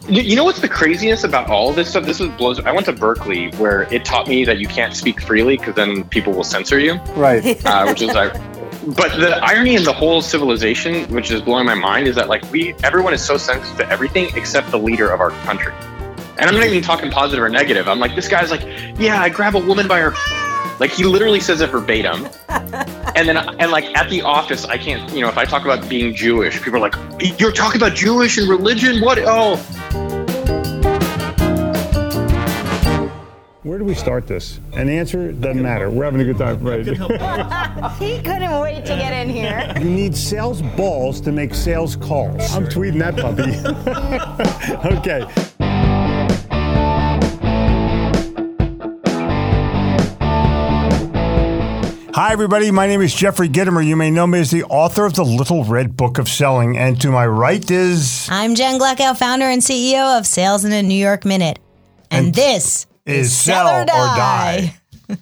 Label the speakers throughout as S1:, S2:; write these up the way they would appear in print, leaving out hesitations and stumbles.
S1: You know what's the craziest about all of this stuff? I went to Berkeley, where it taught me that you can't speak freely because then people will censor you.
S2: Right.
S1: Which is like, but the irony in the whole civilization, which is blowing my mind, is that like everyone is so sensitive to everything except the leader of our country. And I'm not even talking positive or negative. I'm like, this guy's like, yeah, I grab a woman by her. Like, he literally says it verbatim. And like at the office, I can't, if I talk about being Jewish, people are like, you're talking about Jewish and religion? What? Oh.
S2: Where do we start this? And the answer doesn't matter. We're having a good time. Right.
S3: He couldn't wait to get in here.
S2: You need sales balls to make sales calls. I'm tweeting that puppy. Okay. Hi, everybody. My name is Jeffrey Gitomer. You may know me as the author of the Little Red Book of Selling. And to my right is...
S3: I'm Jen Gleckow, founder and CEO of Sales in a New York Minute. And this is Sell or Die.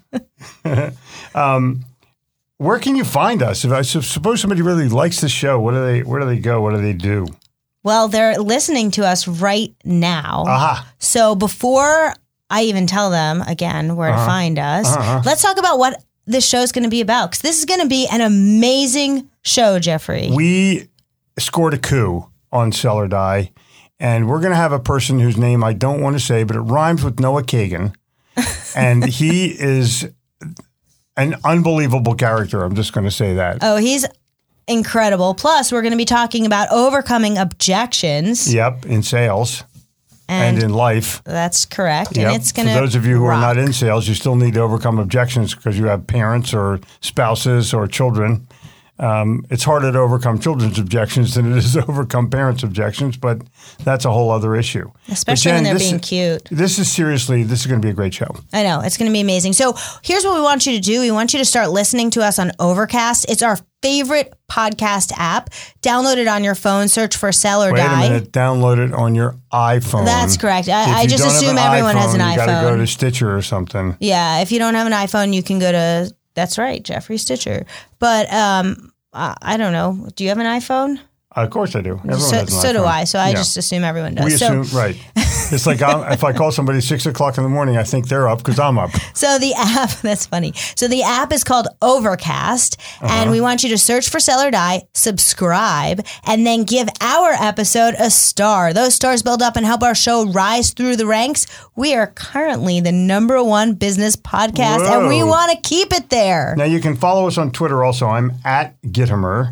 S2: Where can you find us? If I suppose somebody really likes the show, where do they go? What do they do?
S3: Well, they're listening to us right now.
S2: Aha.
S3: So before I even tell them again where to find us, let's talk about what this show's going to be about, because this is going to be an amazing show, Jeffrey.
S2: We scored a coup on Sell or Die, and we're going to have a person whose name I don't want to say, but it rhymes with Noah Kagan, and he is an unbelievable character. I'm just going to say that.
S3: Oh, he's incredible. Plus, we're going to be talking about overcoming objections.
S2: Yep, in sales. And in life.
S3: That's correct.
S2: Yep.
S3: And it's going to
S2: For those of you who are not in sales, you still need to overcome objections because you have parents or spouses or children. It's harder to overcome children's objections than it is to overcome parents' objections, but that's a whole other issue.
S3: Especially when they're being cute.
S2: This is going to be a great show.
S3: I know. It's going to be amazing. So here's what we want you to do. We want you to start listening to us on Overcast. It's our favorite podcast app. Download it on your phone. Search for Sell or Die.
S2: Wait a minute. Download it on your iPhone.
S3: That's correct. I just assume everyone has an iPhone.
S2: You got to go to Stitcher or something.
S3: Yeah. If you don't have an iPhone, you can go to, that's right, Jeffrey Stitcher. But I don't know. Do you have an iPhone?
S2: Of course I do. Everyone has an iPhone.
S3: So do I. So I just assume everyone does.
S2: We assume, right. It's like if I call somebody 6 o'clock in the morning, I think they're up because I'm up.
S3: So the app, that's funny. So the app is called Overcast, and we want you to search for Sell or Die, subscribe, and then give our episode a star. Those stars build up and help our show rise through the ranks. We are currently the #1 business podcast, and we want to keep it there.
S2: Now you can follow us on Twitter also. I'm at Gitomer,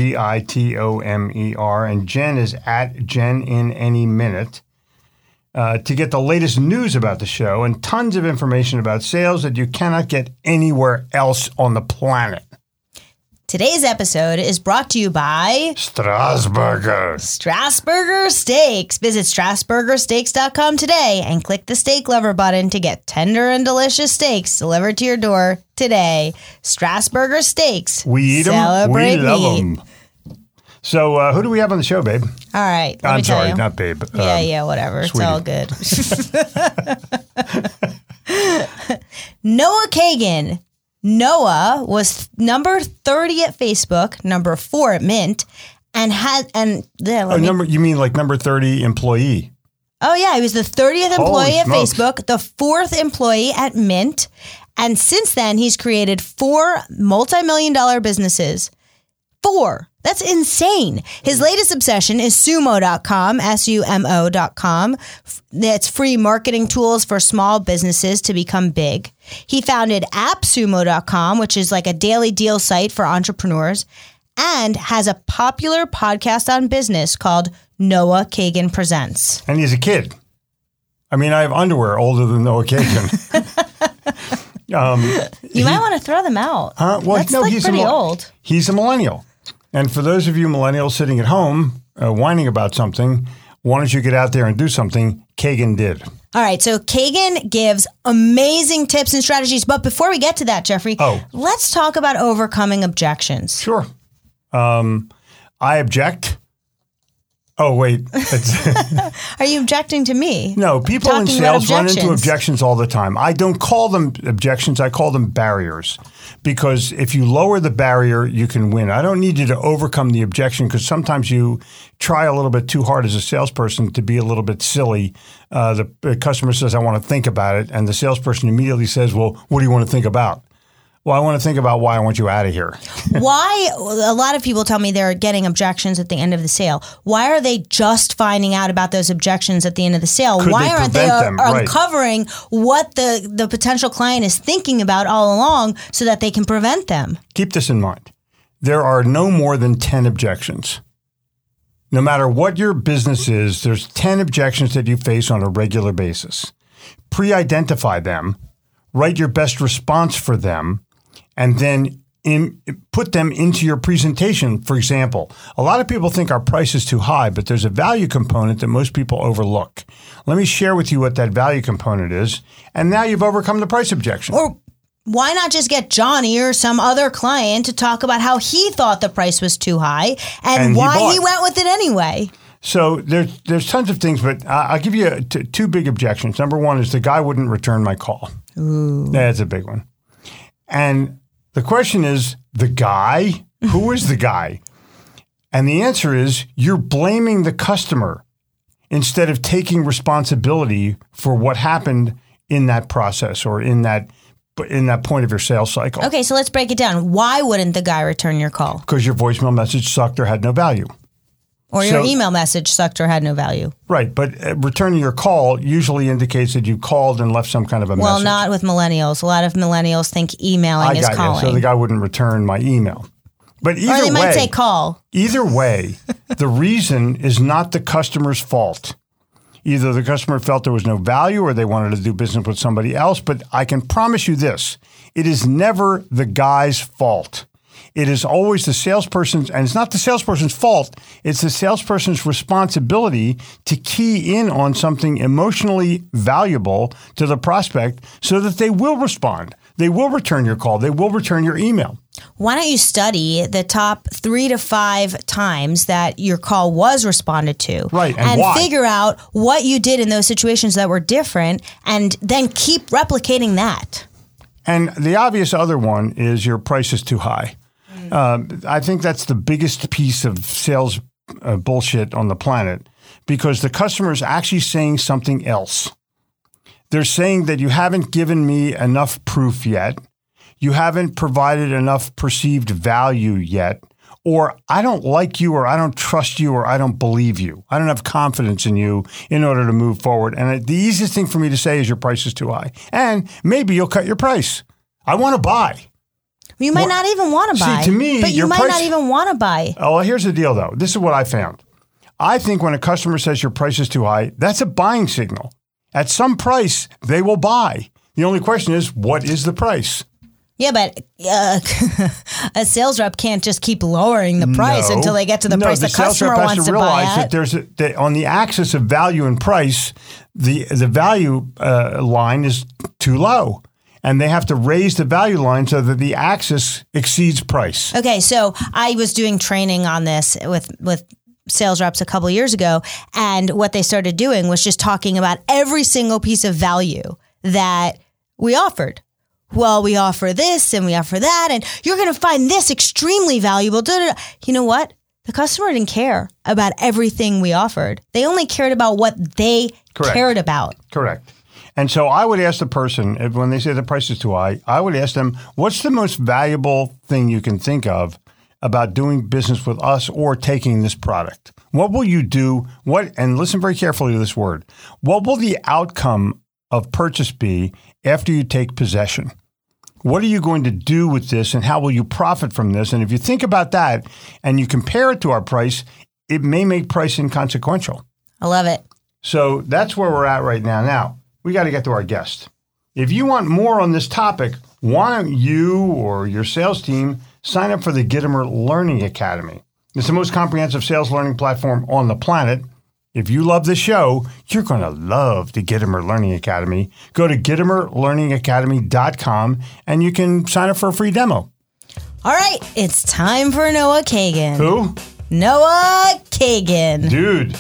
S2: Gitomer, and Jen is at Jen in Any Minute. To get the latest news about the show and tons of information about sales that you cannot get anywhere else on the planet.
S3: Today's episode is brought to you by
S2: Strasburger
S3: Steaks. Visit StrasburgerSteaks.com today and click the Steak Lover button to get tender and delicious steaks delivered to your door today. Strasburger Steaks.
S2: We eat them. We love them. So who do we have on the show, babe?
S3: All right.
S2: I'm sorry, not babe.
S3: Yeah, whatever.
S2: Sweetie.
S3: It's all good. Noah Kagan. Noah was number 30 at Facebook, number 4 at Mint, and
S2: you mean like number 30 employee?
S3: Oh yeah, he was the 30th employee at
S2: smokes.
S3: Facebook, the 4th employee at Mint, and since then he's created 4 multi-million-dollar businesses. 4. That's insane. His latest obsession is Sumo.com, SUMO.com. That's free marketing tools for small businesses to become big. He founded AppSumo.com, which is like a daily deal site for entrepreneurs, and has a popular podcast on business called Noah Kagan Presents.
S2: And he's a kid. I mean, I have underwear older than Noah Kagan.
S3: You might want to throw them out.
S2: Well,
S3: that's
S2: he's
S3: pretty old.
S2: He's a millennial. And for those of you millennials sitting at home whining about something, why don't you get out there and do something? Kagan did.
S3: All right. So Kagan gives amazing tips and strategies. But before we get to that, Jeffrey, let's talk about overcoming objections.
S2: Sure. I object Oh, wait.
S3: Are you objecting to me?
S2: No, people in
S3: Talking about
S2: sales run into
S3: objections.
S2: objections all the time. I don't call them objections. I call them barriers, because if you lower the barrier, you can win. I don't need you to overcome the objection, because sometimes you try a little bit too hard as a salesperson to be a little bit silly. The customer says, I want to think about it. And the salesperson immediately says, well, what do you want to think about? Well, I want to think about why I want you out of here.
S3: Why? A lot of people tell me they're getting objections at the end of the sale. Why are they just finding out about those objections at the end of the sale?
S2: Could
S3: Why
S2: they
S3: aren't they
S2: prevent them? Right.
S3: uncovering what the potential client is thinking about all along so that they can prevent them?
S2: Keep this in mind. There are no more than 10 objections. No matter what your business is, there's 10 objections that you face on a regular basis. Pre-identify them, write your best response for them, and then put them into your presentation. For example, a lot of people think our price is too high, but there's a value component that most people overlook. Let me share with you what that value component is, and now you've overcome the price objection.
S3: Or why not just get Johnny or some other client to talk about how he thought the price was too high and why he went with it anyway?
S2: So there's tons of things, but I'll give you two big objections. Number one is the guy wouldn't return my call.
S3: Ooh.
S2: That's a big one. And the question is, the guy? Who is the guy? And the answer is, you're blaming the customer instead of taking responsibility for what happened in that process or in that point of your sales cycle.
S3: Okay, so let's break it down. Why wouldn't the guy return your call?
S2: Because your voicemail message sucked or had no value.
S3: Or your email message sucked or had no value.
S2: Right, but returning your call usually indicates that you called and left some kind of a message.
S3: Well, not with millennials. A lot of millennials think emailing is calling.
S2: So the guy wouldn't return my email. But either way,
S3: or they might say call.
S2: Either way, the reason is not the customer's fault. Either the customer felt there was no value or they wanted to do business with somebody else. But I can promise you this, it is never the guy's fault. It is always the salesperson's, and it's not the salesperson's fault. It's the salesperson's responsibility to key in on something emotionally valuable to the prospect so that they will respond. They will return your call. They will return your email.
S3: Why don't you study the top 3 to 5 times that your call was responded to?
S2: Right,
S3: and
S2: why?
S3: Figure out what you did in those situations that were different and then keep replicating that.
S2: And the obvious other one is your price is too high. I think that's the biggest piece of sales bullshit on the planet, because the customer is actually saying something else. They're saying that you haven't given me enough proof yet. You haven't provided enough perceived value yet. Or I don't like you, or I don't trust you, or I don't believe you. I don't have confidence in you in order to move forward. And the easiest thing for me to say is your price is too high. And maybe you'll cut your price. I want to buy.
S3: You might not even want to buy.
S2: See, to me,
S3: but you might not even want to buy.
S2: Oh, well, here's the deal, though. This is what I found. I think when a customer says your price is too high, that's a buying signal. At some price, they will buy. The only question is, what is the price?
S3: Yeah, but a sales rep can't just keep lowering the price until they get to the price the customer wants to buy at.
S2: That on the axis of value and price, the value line is too low. And they have to raise the value line so that the axis exceeds price.
S3: Okay, so I was doing training on this with sales reps a couple of years ago, and what they started doing was just talking about every single piece of value that we offered. Well, we offer this and we offer that, and you're going to find this extremely valuable. You know what? The customer didn't care about everything we offered. They only cared about what they cared about.
S2: Correct. And so I would ask the person, when they say the price is too high, I would ask them, what's the most valuable thing you can think of about doing business with us or taking this product? What will you do? And listen very carefully to this word. What will the outcome of purchase be after you take possession? What are you going to do with this, and how will you profit from this? And if you think about that and you compare it to our price, it may make price inconsequential.
S3: I love it.
S2: So that's where we're at right now. Now, we got to get to our guest. If you want more on this topic, why don't you or your sales team sign up for the Gitomer Learning Academy? It's the most comprehensive sales learning platform on the planet. If you love the show, you're going to love the Gitomer Learning Academy. Go to GitomerLearningAcademy.com and you can sign up for a free demo.
S3: All right, it's time for Noah Kagan.
S2: Who?
S3: Noah Kagan.
S2: Dude.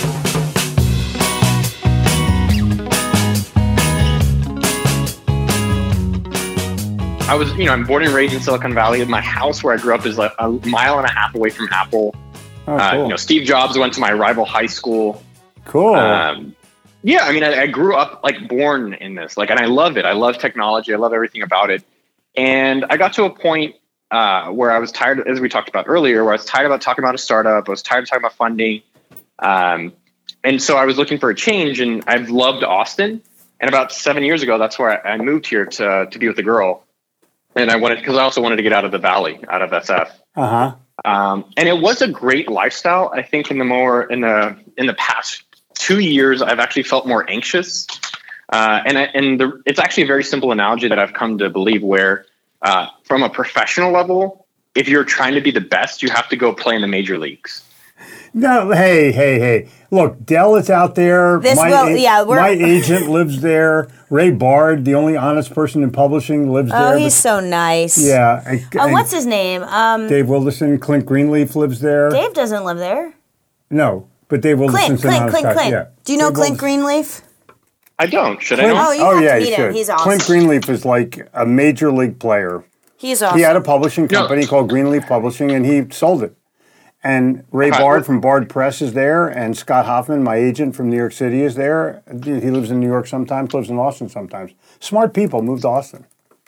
S1: I'm born and raised in Silicon Valley. My house where I grew up is like a mile and a half away from Apple.
S2: Oh, cool.
S1: Steve Jobs went to my rival high school.
S2: Cool.
S1: I grew up like born in this, and I love it. I love technology. I love everything about it. And I got to a point where I was tired, as we talked about earlier, where I was tired about talking about a startup. I was tired of talking about funding. And so I was looking for a change, and I've loved Austin. And about 7 years ago, that's where I moved here to be with a girl. And because I also wanted to get out of the Valley, out of SF.
S2: Uh-huh.
S1: And it was a great lifestyle. I think in the past 2 years, I've actually felt more anxious. It's actually a very simple analogy that I've come to believe where from a professional level, if you're trying to be the best, you have to go play in the major leagues.
S2: No, hey. Look, Dell is out there. My agent lives there. Ray Bard, the only honest person in publishing, lives there.
S3: Oh, he's so nice.
S2: Yeah.
S3: What's his name?
S2: Dave Wilderson. Clint Greenleaf lives there.
S3: Dave doesn't live there.
S2: No, but Dave Wilderson's an honest guy.
S3: Clint.
S2: Yeah.
S3: Do you know Clint Greenleaf?
S1: I don't. Should I know?
S3: Oh, you have to meet him. He's awesome.
S2: Clint Greenleaf is like a major league player.
S3: He's awesome.
S2: He had a publishing company called Greenleaf Publishing, and he sold it. And Ray Bard from Bard Press is there, and Scott Hoffman, my agent from New York City, is there. He lives in New York sometimes, lives in Austin sometimes. Smart people move to Austin.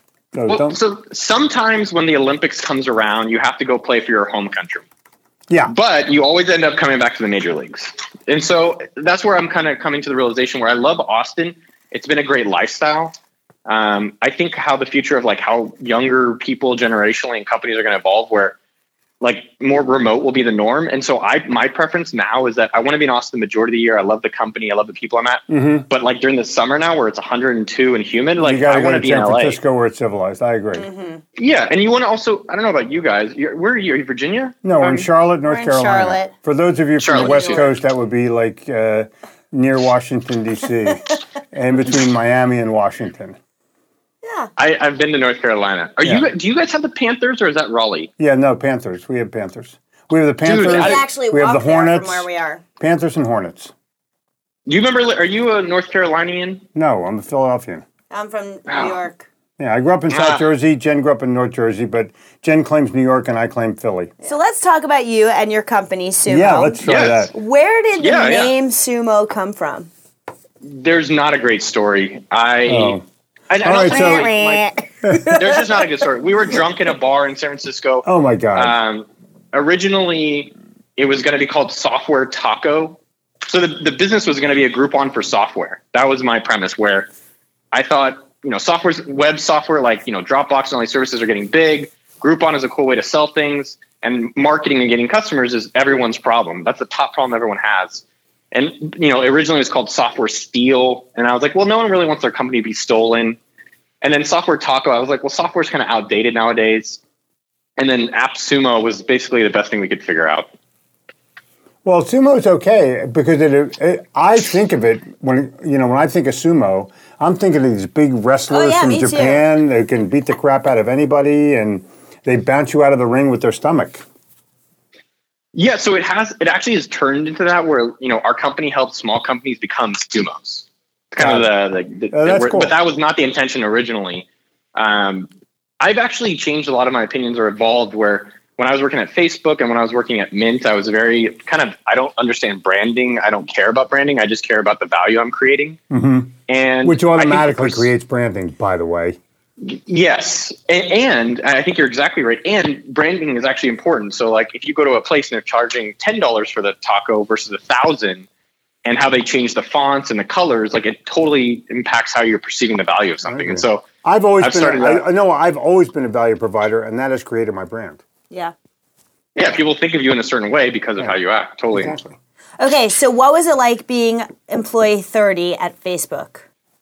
S1: So sometimes when the Olympics comes around, you have to go play for your home country.
S2: Yeah.
S1: But you always end up coming back to the major leagues. And so that's where I'm kind of coming to the realization where I love Austin. It's been a great lifestyle. I think how the future of how younger people generationally and companies are going to evolve where more remote will be the norm. And so my preference now is that I want to be in Austin the majority of the year. I love the company. I love the people I'm at.
S2: Mm-hmm.
S1: But during the summer now where it's 102 and humid,
S2: you
S1: I want to be in LA.
S2: San Francisco where it's civilized. I agree.
S3: Mm-hmm.
S1: Yeah. And you want to also, I don't know about you guys. Where are you? Are you Virginia?
S2: No, we're in Charlotte, North Carolina.
S3: Charlotte.
S2: For those of you from the West Coast, that would be near Washington, D.C. and between Miami and Washington.
S3: Yeah.
S1: I've been to North Carolina. Do you guys have the Panthers or is that Raleigh?
S2: Yeah, no, Panthers. We have Panthers. We have the Panthers.
S3: We actually
S2: we have the Hornets.
S3: From where we are.
S2: Panthers and Hornets.
S1: Do you remember, are you a North Carolinian?
S2: No, I'm a Philadelphian.
S3: I'm from New York.
S2: Yeah, I grew up in South Jersey. Jen grew up in North Jersey, but Jen claims New York and I claim Philly.
S3: So let's talk about you and your company, Sumo.
S2: Yeah, let's try that.
S3: Where did the name Sumo come from?
S1: There's not a great story. There's just not a good story. We were drunk in a bar in San Francisco.
S2: Oh my God.
S1: Originally, it was going to be called Software Taco. So the business was going to be a Groupon for software. That was my premise where I thought, web software like, Dropbox and all these services are getting big. Groupon is a cool way to sell things. And marketing and getting customers is everyone's problem. That's the top problem everyone has. And, originally it was called Software Steal. And I was like, well, no one really wants their company to be stolen. And then Software Taco, I was like, well, software's kind of outdated nowadays. And then AppSumo was basically the best thing we could figure out.
S2: Well, sumo is okay because I think of it when I think of sumo, I'm thinking of these big wrestlers from Japan. Too. They can beat the crap out of anybody and they bounce you out of the ring with their stomach.
S1: Yeah, so it actually has turned into that where, our company helps small companies become sumos. Kind of
S2: cool.
S1: But that was not the intention originally. I've actually changed a lot of my opinions or evolved where when I was working at Facebook and when I was working at Mint, I was very I don't understand branding. I don't care about branding. I just care about the value I'm creating.
S2: Mm-hmm.
S1: And
S2: which automatically creates branding, by the way.
S1: Yes. And I think you're exactly right. And branding is actually important. So if you go to a place and they're charging $10 for the taco versus $1,000 and how they change the fonts and the colors, it totally impacts how you're perceiving the value of something. And so
S2: I've always been a value provider and that has created my brand.
S3: Yeah.
S1: Yeah. People think of you in a certain way because of how you act. Totally.
S2: Exactly.
S3: Okay. So what was it like being employee 30 at Facebook?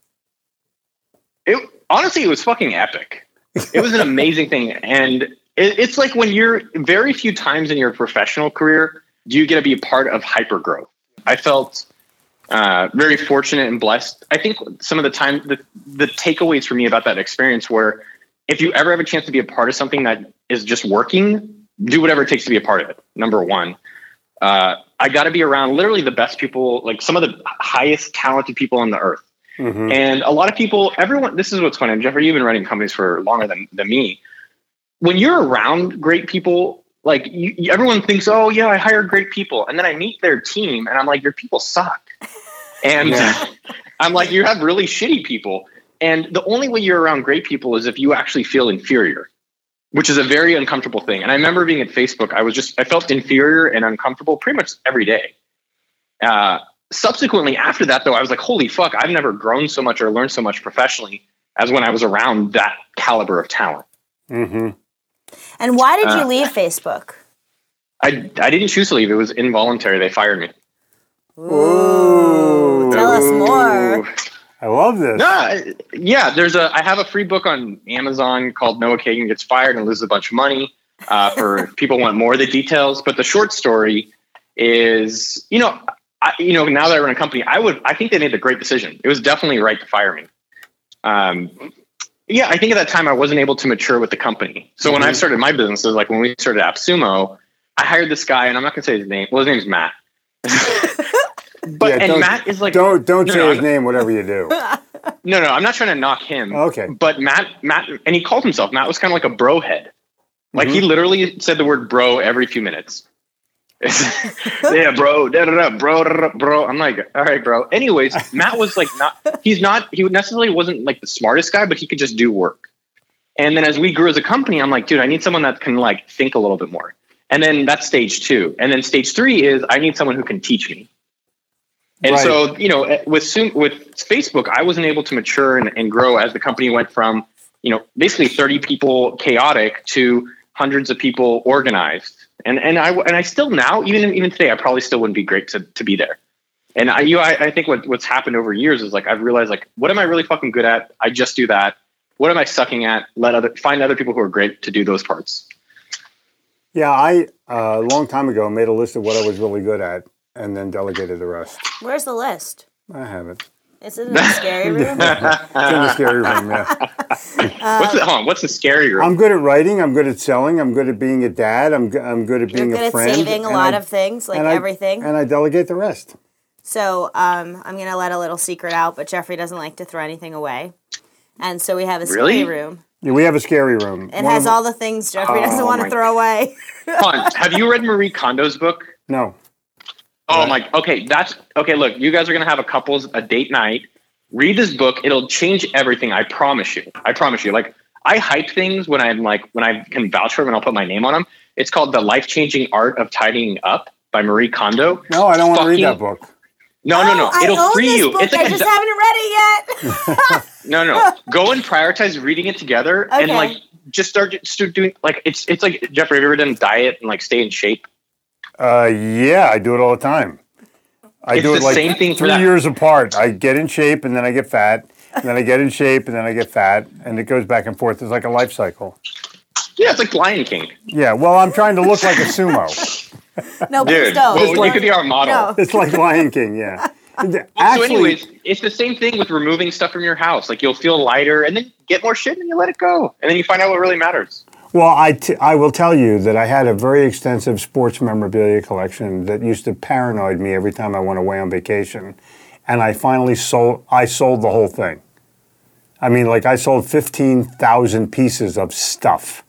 S1: Honestly, it was fucking epic. It was an amazing thing. And it's like when you're very few times in your professional career, do you get to be a part of hypergrowth. I felt very fortunate and blessed. I think some of the time, the takeaways for me about that experience were if you ever have a chance to be a part of something that is just working, do whatever it takes to be a part of it. Number one, I got to be around literally the best people, like some of the highest talented people on the earth.
S2: Mm-hmm.
S1: And a lot of people, everyone, this is what's funny. Jeffrey, you've been running companies for longer than me. When you're around great people, like everyone thinks, oh yeah, I hired great people. And then I meet their team and I'm like, your people suck. And I'm like, you have really shitty people. And the only way you're around great people is if you actually feel inferior, which is a very uncomfortable thing. And I remember being at Facebook, I felt inferior and uncomfortable pretty much every day. Subsequently after that though, I was like, holy fuck, I've never grown so much or learned so much professionally as when I was around that caliber of talent.
S2: Mm-hmm.
S3: And why did you leave Facebook?
S1: I didn't choose to leave. It was involuntary. They fired me.
S3: Ooh, tell us more.
S2: I love this.
S1: I have a free book on Amazon called Noah Kagan Gets Fired and Loses a Bunch of Money for if people want more of the details. But the short story is, now that I run a company, I think they made the great decision. It was definitely right to fire me. I think at that time I wasn't able to mature with the company. So when I started my businesses, like when we started AppSumo, I hired this guy, and I'm not going to say his name. Well, his name's Matt. Matt is like,
S2: don't say his name, whatever you do.
S1: No, I'm not trying to knock him.
S2: Okay.
S1: But Matt, and he called himself, Matt was kind of like a bro head. Like he literally said the word bro every few minutes. Yeah, bro, bro. I'm like, all right, bro. Anyways, Matt was like, he necessarily wasn't like the smartest guy, but he could just do work. And then as we grew as a company, I'm like, dude, I need someone that can like think a little bit more. And then that's stage 2. And then stage 3 is I need someone who can teach me. And so, with Facebook, I wasn't able to mature and grow as the company went from, basically 30 people chaotic to hundreds of people organized. And I still now, even today, I probably still wouldn't be great to be there. And I think what's happened over years is like, I've realized like, what am I really fucking good at? I just do that. What am I sucking at? Find other people who are great to do those parts.
S2: Yeah, I a long time ago made a list of what I was really good at and then delegated the rest.
S3: Where's the list?
S2: I have it.
S3: Is it in the scary room?
S2: It's in the scary room, yeah.
S1: What's the scary room?
S2: I'm good at writing. I'm good at selling. I'm good at being a dad. I'm good at being a friend.
S3: You're good at saving a lot of things, like everything.
S2: And I delegate the rest.
S3: So I'm going to let a little secret out, but Jeffrey doesn't like to throw anything away. And so we have a scary room.
S2: Yeah, we have a scary room.
S3: It has all the things Jeffrey doesn't want to throw away.
S1: Have you read Marie Kondo's book?
S2: No.
S1: Oh my, okay. Look, you guys are going to have a date night. Read this book. It'll change everything. I promise you. Like I hype things when I can vouch for them and I'll put my name on them. It's called The Life-Changing Art of Tidying Up by Marie Kondo.
S2: No, I don't want to read that book.
S1: No. It'll free you.
S3: It's like I just haven't read it yet.
S1: No. Go and prioritize reading it together and like just start doing like it's like Jeffrey, have you ever done diet and like stay in shape?
S2: Yeah, I do it all the time. I do it like
S1: same thing
S2: 3 years apart. I get in shape and then I get fat, and then I get in shape and then I get fat, and it goes back and forth. It's like a life cycle.
S1: Yeah, it's like Lion King.
S2: Yeah, well, I'm trying to look like a sumo.
S3: No, please don't.
S1: Well, you could be our model.
S3: No.
S2: It's like Lion King, yeah.
S1: So anyways, it's the same thing with removing stuff from your house. Like you'll feel lighter and then get more shit and you let it go. And then you find out what really matters.
S2: Well, I will tell you that I had a very extensive sports memorabilia collection that used to paranoid me every time I went away on vacation. And I finally sold the whole thing. I mean, like I sold 15,000 pieces of stuff.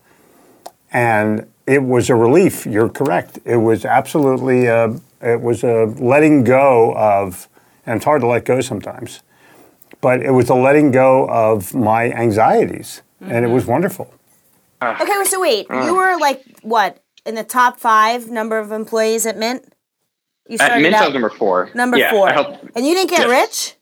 S2: And it was a relief. You're correct. It was absolutely, it was a letting go of, and it's hard to let go sometimes, but it was a letting go of my anxieties. And it was wonderful.
S3: Okay, so wait, you were like, what, in the top 5 number of employees at Mint?
S1: At Mint, I was number 4.
S3: Number 4. And you didn't get rich?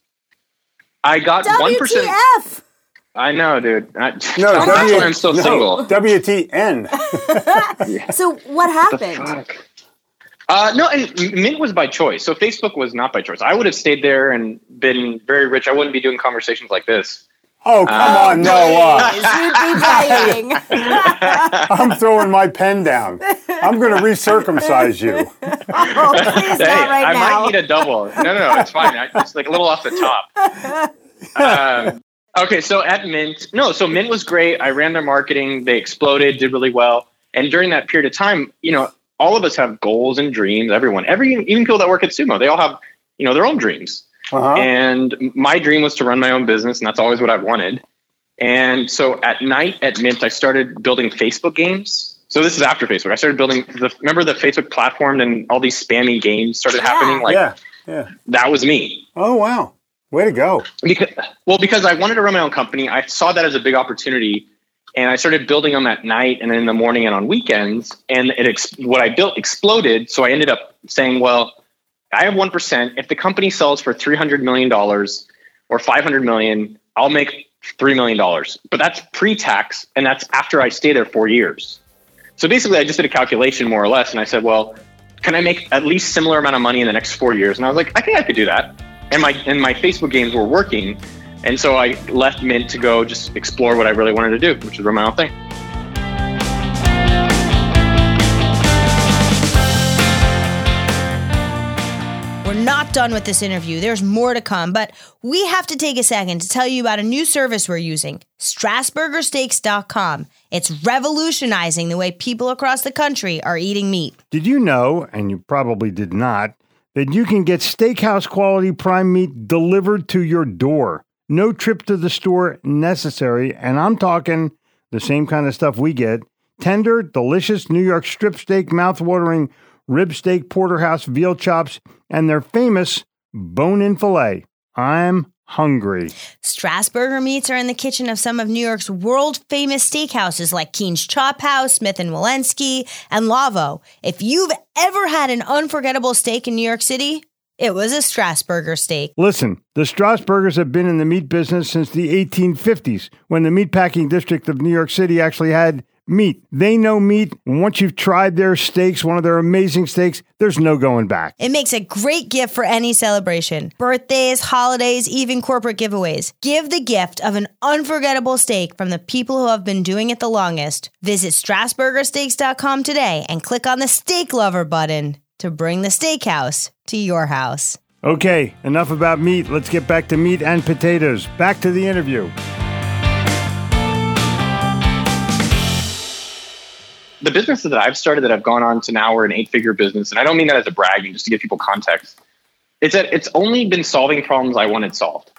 S1: I got
S3: WTF?
S1: 1%. I know, dude. That's why I'm still single.
S2: WTN.
S3: So what happened?
S1: No, and Mint was by choice. So Facebook was not by choice. I would have stayed there and been very rich. I wouldn't be doing conversations like this.
S2: Oh, come on, Noah.
S3: You'd be
S2: I'm throwing my pen down. I'm going to recircumcise you.
S3: Oh, please not right
S1: I
S3: now.
S1: might need a double. No, it's fine. It's like a little off the top. Okay, so at Mint, so Mint was great. I ran their marketing. They exploded, did really well. And during that period of time, all of us have goals and dreams. Even people that work at Sumo, they all have, their own dreams.
S2: Uh-huh.
S1: And my dream was to run my own business, and that's always what I've wanted. And so at night at Mint, I started building Facebook games. So this is after Facebook. I started building remember the Facebook platform, and all these spammy games started happening?
S2: Yeah.
S1: That was me.
S2: Oh, wow. Way to go.
S1: Because I wanted to run my own company. I saw that as a big opportunity. And I started building them at night and in the morning and on weekends. And what I built exploded. So I ended up saying, well, I have 1%. If the company sells for $300 million or $500 million, I'll make $3 million. But that's pre-tax. And that's after I stay there 4 years. So basically, I just did a calculation more or less. And I said, well, can I make at least similar amount of money in the next 4 years? And I was like, I think I could do that. And my Facebook games were working. And so I left Mint to go just explore what I really wanted to do, which is run my own thing.
S3: We're not done with this interview. There's more to come, but we have to take a second to tell you about a new service we're using, StrasburgerSteaks.com. It's revolutionizing the way people across the country are eating meat.
S2: Did you know, and you probably did not, that you can get steakhouse quality prime meat delivered to your door? No trip to the store necessary, and I'm talking the same kind of stuff we get. Tender, delicious New York strip steak, mouth-watering rib steak, porterhouse, veal chops, and their famous bone-in filet. I'm hungry.
S3: Strasburger meats are in the kitchen of some of New York's world-famous steakhouses like Keen's Chop House, Smith & Wollensky, and Lavo. If you've ever had an unforgettable steak in New York City, it was a Strasburger steak.
S2: Listen, the Strasburgers have been in the meat business since the 1850s, when the meatpacking district of New York City actually had meat. They know meat. Once you've tried their steaks, one of their amazing steaks, there's no going back.
S3: It makes a great gift for any celebration. Birthdays, holidays, even corporate giveaways. Give the gift of an unforgettable steak from the people who have been doing it the longest. Visit StrasburgerSteaks.com today and click on the Steak Lover button to bring the steakhouse to your house.
S2: Okay, enough about meat. Let's get back to meat and potatoes. Back to the interview.
S1: The businesses that I've started that have gone on to now are an 8-figure business. And I don't mean that as a bragging, just to give people context. It's that it's only been solving problems I wanted solved.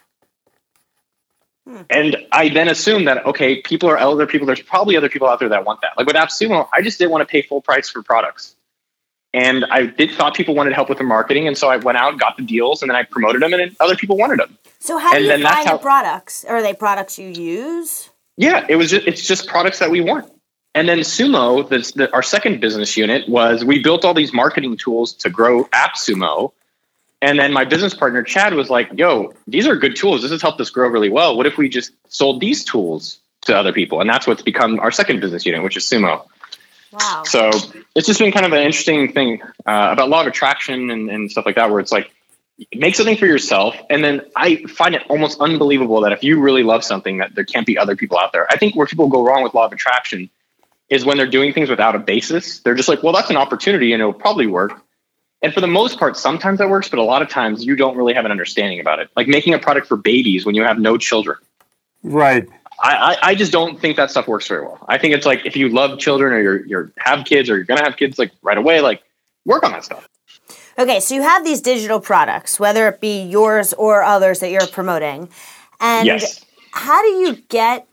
S1: And I then assume that, okay, people are other people. There's probably other people out there that want that. Like with AppSumo, I just didn't want to pay full price for products. And I thought people wanted help with their marketing. And so I went out, got the deals, and then I promoted them, and then other people wanted them.
S4: So how do you find the products? Are they products you use?
S1: Yeah, it's just products that we want. And then Sumo, our second business unit, was we built all these marketing tools to grow AppSumo. And then my business partner, Chad, was like, yo, these are good tools. This has helped us grow really well. What if we just sold these tools to other people? And that's what's become our second business unit, which is Sumo.
S4: Wow.
S1: So it's just been kind of an interesting thing about law of attraction and stuff like that, where it's like, make something for yourself. And then I find it almost unbelievable that if you really love something, that there can't be other people out there. I think where people go wrong with law of attraction is when they're doing things without a basis. They're just like, well, that's an opportunity and it'll probably work. And for the most part, sometimes that works, but a lot of times you don't really have an understanding about it. Like making a product for babies when you have no children.
S2: Right.
S1: I just don't think that stuff works very well. I think it's like if you love children or you're have kids or you're going to have kids, like right away, like work on that stuff.
S4: Okay, so you have these digital products, whether it be yours or others that you're promoting. And
S1: yes.
S4: How do you get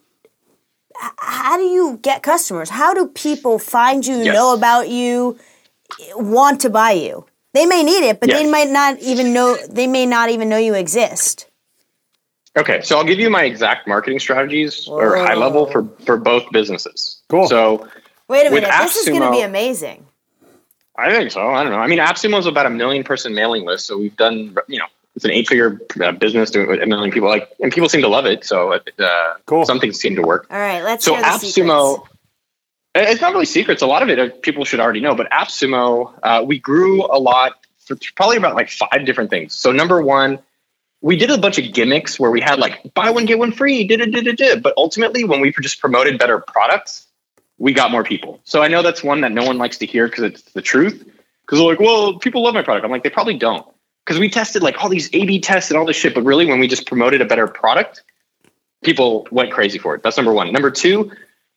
S4: customers? How do people find you,
S1: Yes.
S4: know about you, want to buy you? They may need it, but
S1: Yes.
S4: they may not even know you exist.
S1: Okay, so I'll give you my exact marketing strategies or high level for both businesses.
S2: Cool.
S1: So
S4: Wait a
S1: with
S4: minute, this is going to
S1: AppSumo-
S4: be amazing.
S1: I think so. I don't know. I mean, AppSumo is about 1 million person mailing list. So we've done, it's an 8-figure business doing 1 million people, and people seem to love it. So
S2: Cool.
S1: Some things seem to work.
S4: All right, let's
S1: So
S4: hear the
S1: AppSumo,
S4: secrets.
S1: it's not really secrets. A lot of it people should already know. But AppSumo, we grew a lot, probably about like 5 different things. So number one, we did a bunch of gimmicks where we had like buy one, get one free, But ultimately, when we just promoted better products, we got more people. So I know that's one that no one likes to hear because it's the truth. Because they're like, well, people love my product. I'm like, they probably don't. Because we tested like all these A/B tests and all this shit. But really, when we just promoted a better product, people went crazy for it. That's number one. Number two,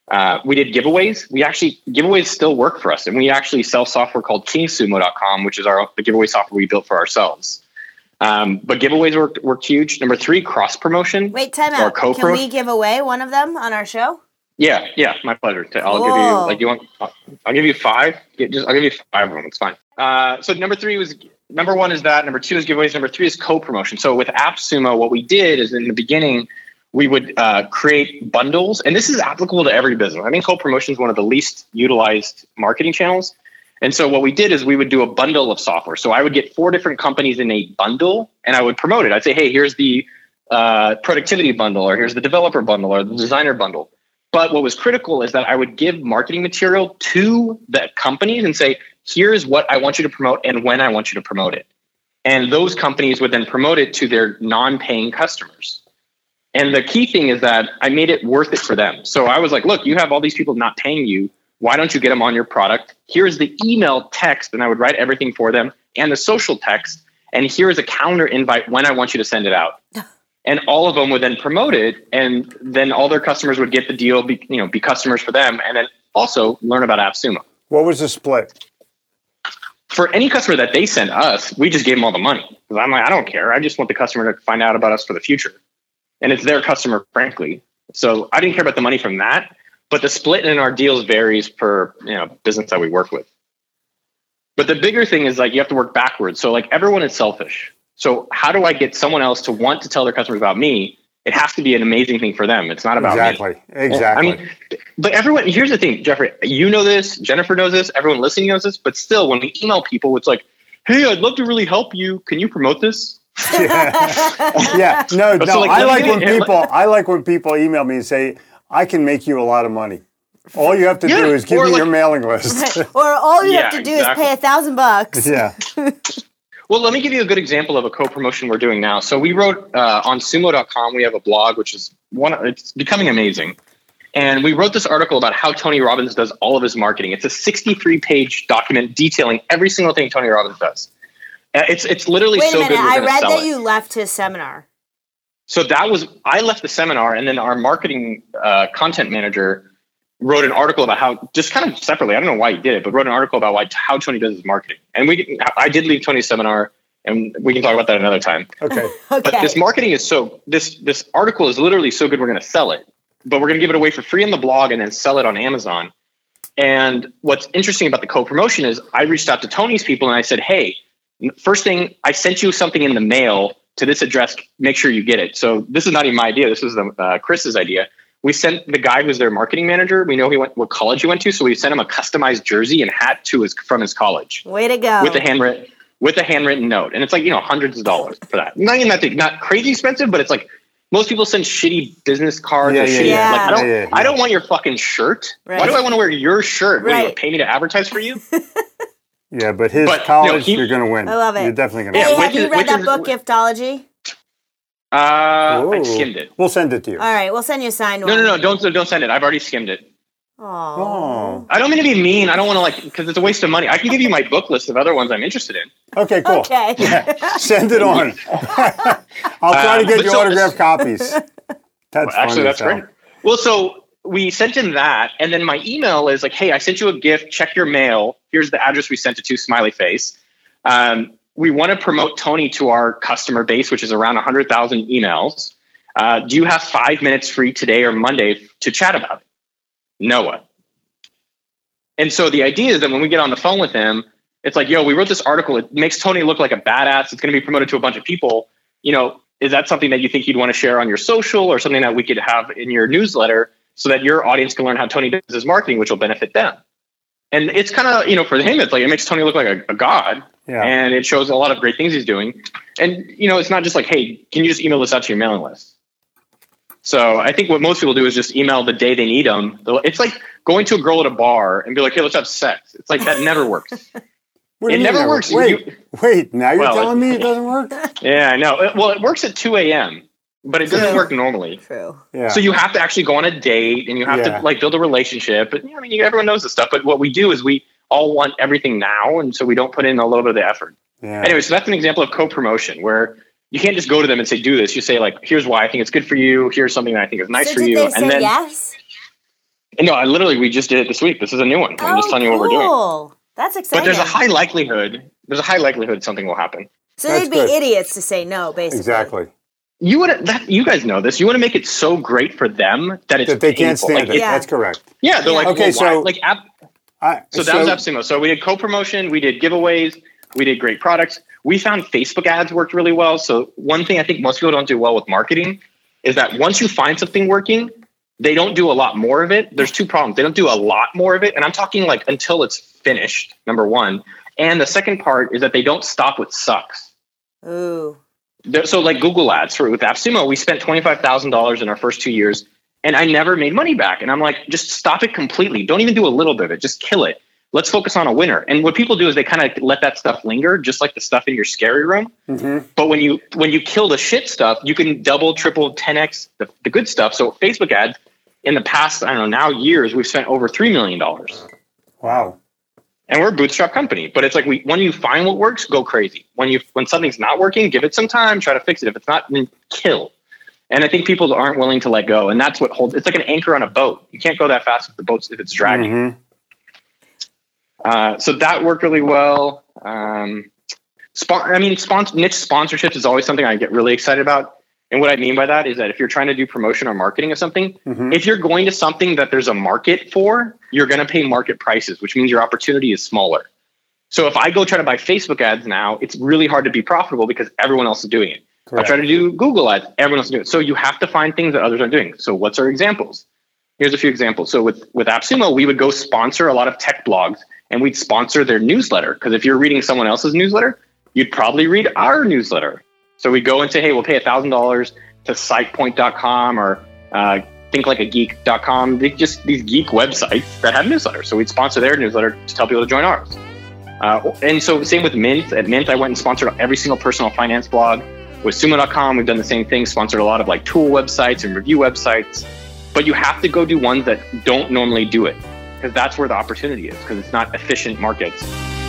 S1: We did giveaways. Giveaways still work for us. And we actually sell software called KingSumo.com, which is the giveaway software we built for ourselves. But giveaways worked huge. Number 3, cross promotion.
S4: Wait, time out. Can we give away one of them on our show?
S1: Yeah, my pleasure. I'll give you I'll give you 5. I'll give you 5 of them. It's fine. So number 1 is that. Number 2 is giveaways. Number 3 is co-promotion. So with AppSumo, what we did is in the beginning, we would create bundles, and this is applicable to every business. I mean, co-promotion is one of the least utilized marketing channels. And so what we did is we would do a bundle of software. So I would get 4 different companies in a bundle, and I would promote it. I'd say, hey, here's the productivity bundle, or here's the developer bundle, or the designer bundle. But what was critical is that I would give marketing material to the companies and say, here's what I want you to promote and when I want you to promote it. And those companies would then promote it to their non-paying customers. And the key thing is that I made it worth it for them. So I was like, look, you have all these people not paying you. Why don't you get them on your product? Here's the email text, and I would write everything for them, and the social text. And here's a calendar invite when I want you to send it out. And all of them would then promote it, and then all their customers would get the deal, be customers for them, and then also learn about AppSumo.
S2: What was the split?
S1: For any customer that they sent us, we just gave them all the money. Because I'm like, I don't care. I just want the customer to find out about us for the future. And it's their customer, frankly. So I didn't care about the money from that. But the split in our deals varies per business that we work with. But the bigger thing is you have to work backwards. So everyone is selfish. So how do I get someone else to want to tell their customers about me? It has to be an amazing thing for them. It's not about
S2: me. Exactly.
S1: But everyone, here's the thing, Jeffrey, you know this, Jennifer knows this, everyone listening knows this, but still when we email people, it's like, hey, I'd love to really help you. Can you promote this?
S2: Yeah. No. I like when people email me and say, I can make you a lot of money. All you have to do is give me your mailing list.
S4: Or all you have to do is pay $1,000.
S2: Yeah.
S1: Well, let me give you a good example of a co-promotion we're doing now. So we wrote on sumo.com, we have a blog, which is it's becoming amazing. And we wrote this article about how Tony Robbins does all of his marketing. It's a 63-page document detailing every single thing Tony Robbins does. It's literally so good. Wait a minute,
S4: I read that you left his seminar.
S1: So I left the seminar, and then our marketing content manager wrote an article about how, just kind of separately, I don't know why he did it, but wrote an article about how Tony does his marketing. And I did leave Tony's seminar, and we can talk about that another time.
S2: Okay.
S1: But this marketing is this article is literally so good, we're going to sell it, but we're going to give it away for free on the blog and then sell it on Amazon. And what's interesting about the co-promotion is I reached out to Tony's people and I said, hey, first thing, I sent you something in the mail to this address, make sure you get it. So this is not even my idea. This was Chris's idea. We sent the guy who's their marketing manager. We know what college he went to. So we sent him a customized jersey and hat from his college.
S4: Way to go.
S1: With a handwritten note. And it's hundreds of dollars for that. Not crazy expensive, but it's most people send shitty business cards. I don't want your fucking shirt. Right. Why do I want to wear your shirt? Right. You pay me to advertise for you?
S2: Yeah, but college, you're going to win.
S4: I love it.
S2: You're definitely going to
S4: win. Have you read that book, Giftology?
S1: I skimmed it.
S2: We'll send it to you.
S4: All right, we'll send you a signed one.
S1: No, don't send it. I've already skimmed it.
S4: Oh.
S1: I don't mean to be mean. I don't want to because it's a waste of money. I can give you my book list of other ones I'm interested in.
S2: Okay, cool.
S4: Okay.
S2: Yeah. Send it on. I'll try to get you autographed copies.
S1: That's great. Well, so we sent him that, and then my email is hey, I sent you a gift. Check your mail. Here's the address we sent it to, smiley face. We want to promote Tony to our customer base, which is around 100,000 emails. Do you have 5 minutes free today or Monday to chat about it? Noah. And so the idea is that when we get on the phone with him, it's yo, we wrote this article. It makes Tony look like a badass. It's going to be promoted to a bunch of people. Is that something that you think you'd want to share on your social or something that we could have in your newsletter so that your audience can learn how Tony does his marketing, which will benefit them? And it's kind of, for him, it's it makes Tony look like a god. Yeah. And it shows a lot of great things he's doing. And, it's not just hey, can you just email this out to your mailing list? So I think what most people do is just email the day they need them. It's like going to a girl at a bar and be like, hey, let's have sex. It's that never works. It never works.
S2: Wait, now you're telling me it doesn't work?
S1: Yeah, I know. Well, it works at 2 a.m., but it doesn't work normally.
S4: True.
S2: Yeah.
S1: So you have to actually go on a date and you have to build a relationship. But everyone knows this stuff. But what we do is we all want everything now. And so we don't put in a little bit of the effort. Yeah. Anyway, so that's an example of co-promotion where you can't just go to them and say, do this. You say here's why I think it's good for you. Here's something that I think is nice for you.
S4: Did they say yes?
S1: No, we just did it this week. This is a new one. I'm just telling you what we're doing.
S4: That's exciting.
S1: But there's a high likelihood something will happen.
S4: So they'd be idiots to say no, basically.
S2: Exactly.
S1: You guys know this. You want to make it so great for them that it's
S2: they can't
S1: painful.
S2: stand it. Yeah. That's correct.
S1: Yeah, they're like,
S2: okay,
S1: so that was AppSumo. So we did co-promotion, we did giveaways, we did great products. We found Facebook ads worked really well. So one thing I think most people don't do well with marketing is that once you find something working, they don't do a lot more of it. There's two problems. They don't do a lot more of it. And I'm talking like until it's finished, number one. And the second part is that they don't stop with sucks.
S4: Ooh.
S1: So like Google ads with AppSumo, we spent $25,000 in our first 2 years and I never made money back. And I'm like, just stop it completely. Don't even do a little bit of it. Just kill it. Let's focus on a winner. And what people do is they kind of let that stuff linger, just like the stuff in your scary room. Mm-hmm. But when you kill the shit stuff, you can double, triple, 10x the good stuff. So Facebook ads in the past, I don't know, now years, we've spent over $3 million.
S2: Wow.
S1: And we're a bootstrap company, but it's like when you find what works, go crazy. When something's not working, give it some time, try to fix it. If it's not, then kill. And I think people aren't willing to let go. And that's what holds, it's like an anchor on a boat. You can't go that fast with the boat if it's dragging. Mm-hmm. So that worked really well. Niche sponsorships is always something I get really excited about. And what I mean by that is that if you're trying to do promotion or marketing of something, mm-hmm. if you're going to something that there's a market for, you're going to pay market prices, which means your opportunity is smaller. So if I go try to buy Facebook ads now, it's really hard to be profitable because everyone else is doing it. Correct. I try to do Google ads, everyone else is doing it. So you have to find things that others aren't doing. So what's our examples? Here's a few examples. So with AppSumo, we would go sponsor a lot of tech blogs and we'd sponsor their newsletter. Because if you're reading someone else's newsletter, you'd probably read our newsletter. So we go and say, hey, we'll pay $1,000 to SitePoint.com or ThinkLikeAGeek.com. These geek websites that have newsletters. So we'd sponsor their newsletter to tell people to join ours. And so same with Mint. At Mint, I went and sponsored every single personal finance blog. With Sumo.com, we've done the same thing, sponsored a lot of like tool websites and review websites. But you have to go do ones that don't normally do it because that's where the opportunity is because it's not efficient markets.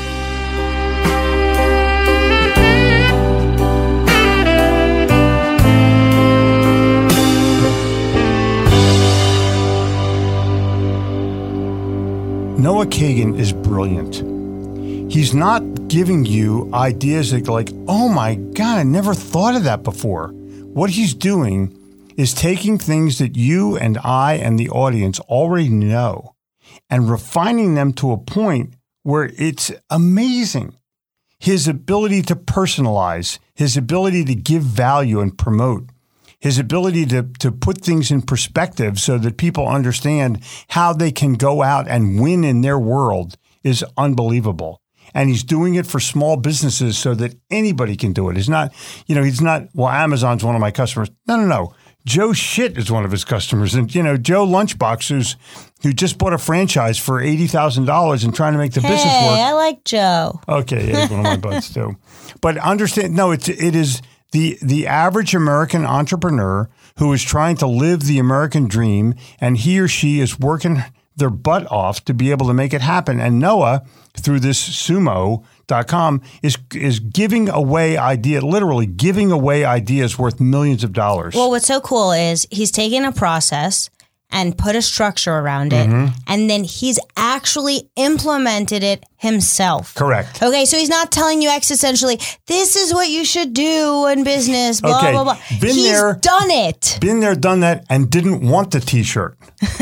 S2: Noah Kagan is brilliant. He's not giving you ideas that like, oh my God, I never thought of that before. What he's doing is taking things that you and I and the audience already know and refining them to a point where it's amazing. His ability to personalize, his ability to give value and promote, his ability to put things in perspective so that people understand how they can go out and win in their world is unbelievable. And he's doing it for small businesses so that anybody can do it. He's not, well, Amazon's one of my customers. No. Joe Shit is one of his customers. And, Joe Lunchbox, who just bought a franchise for $80,000 and trying to make the business work.
S3: I like Joe.
S2: Okay, he's one of my buds too. But understand, it is the average American entrepreneur who is trying to live the American dream, and he or she is working their butt off to be able to make it happen. And Noah, through this Sumo.com, is giving away literally giving away ideas worth millions of dollars.
S3: Well, what's so cool is he's taken a process and put a structure around it, and then he's actually implemented it himself.
S2: Correct.
S3: Okay, so he's not telling you existentially, this is what you should do in business, blah, blah, blah. He's done it.
S2: Been there, done that, and didn't want the T-shirt.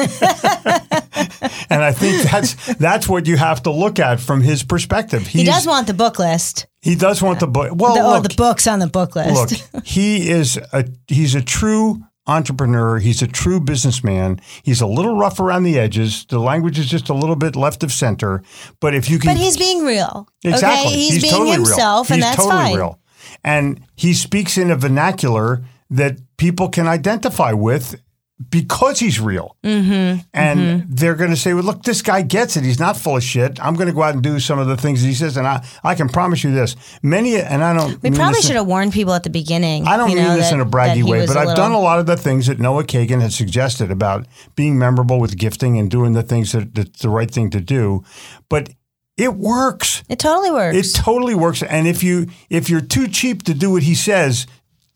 S2: And I think that's what you have to look at from his perspective.
S3: He does want the book list.
S2: He does want the book.
S3: Well, the books on the book list.
S2: Look, he's a true entrepreneur. He's a true businessman. He's a little rough around the edges. The language is just a little bit left of center. But if you can,
S3: but he's being real.
S2: Exactly.
S3: Okay? He's being
S2: totally
S3: himself,
S2: real.
S3: and that's
S2: totally
S3: fine.
S2: Real. And he speaks in a vernacular that people can identify with because he's real. And they're going to say, well, look, this guy gets it. He's not full of shit. I'm going to go out and do some of the things that he says. And I can promise you this. We
S3: probably should have warned people at the beginning.
S2: I don't mean this in a braggy way, but I've done a lot of the things that Noah Kagan had suggested about being memorable with gifting and doing the things that's the right thing to do. But it works.
S3: It totally works.
S2: It totally works. And if you're too cheap to do what he says,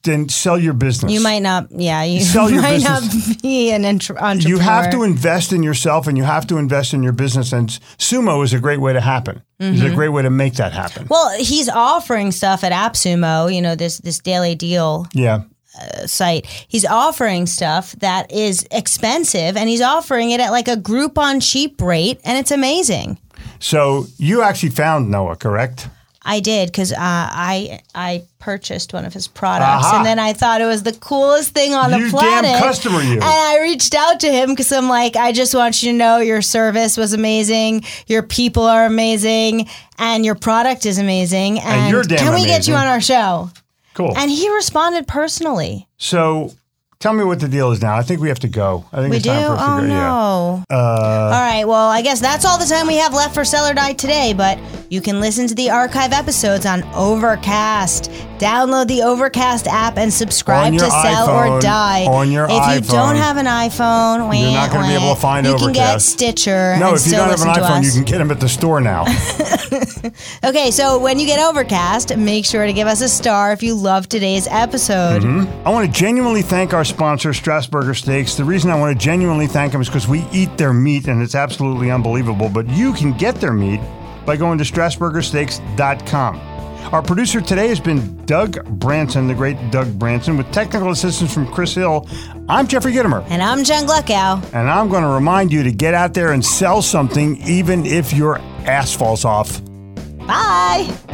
S2: then sell your business.
S3: You might not. Yeah, you
S2: Sell your
S3: might
S2: business.
S3: not be an entrepreneur.
S2: You have to invest in yourself, and you have to invest in your business. And Sumo is a great way to happen. It's a great way to make that happen.
S3: Well, he's offering stuff at AppSumo. You know, this daily deal.
S2: Yeah.
S3: Site. He's offering stuff that is expensive, and he's offering it at like a Groupon cheap rate, and it's amazing.
S2: So you actually found Noah, correct?
S3: I did, because I purchased one of his products,
S2: Aha.
S3: and then I thought it was the coolest thing on the
S2: You
S3: planet.
S2: damn customer, you.
S3: And I reached out to him because I'm like, I just want you to know your service was amazing, your people are amazing, and your product is amazing. And
S2: you're damn
S3: can we get
S2: amazing.
S3: you on our show?
S2: Cool.
S3: And he responded personally.
S2: So tell me what the deal is now. I think we have to go. I think
S3: We
S2: it's
S3: do?
S2: time for us to
S3: Oh,
S2: go.
S3: no.
S2: Yeah.
S3: All right. Well, I guess that's all the time we have left for Sell or Die today, but you can listen to the archive episodes on Overcast. Download the Overcast app and subscribe
S2: On
S3: to
S2: your
S3: Sell or
S2: iPhone,
S3: Die.
S2: on your
S3: if you
S2: iPhone.
S3: don't have an iPhone,
S2: You're not going to be able to find
S3: you
S2: Overcast.
S3: can get Stitcher.
S2: No,
S3: and
S2: if you
S3: still
S2: don't have an
S3: listen to
S2: iPhone, you
S3: us.
S2: can get them at the store now.
S3: Okay, so when you get Overcast, make sure to give us a star if you love today's episode.
S2: I want to genuinely thank our sponsor, Strasburger Steaks. The reason I want to genuinely thank them is because we eat their meat, and it's absolutely unbelievable. But you can get their meat by going to strasburgersteaks.com. Our producer today has been Doug Branson, the great Doug Branson, with technical assistance from Chris Hill. I'm Jeffrey Gittimer.
S3: And I'm Jen Gluckow.
S2: And I'm going to remind you to get out there and sell something, even if your ass falls off.
S3: Bye.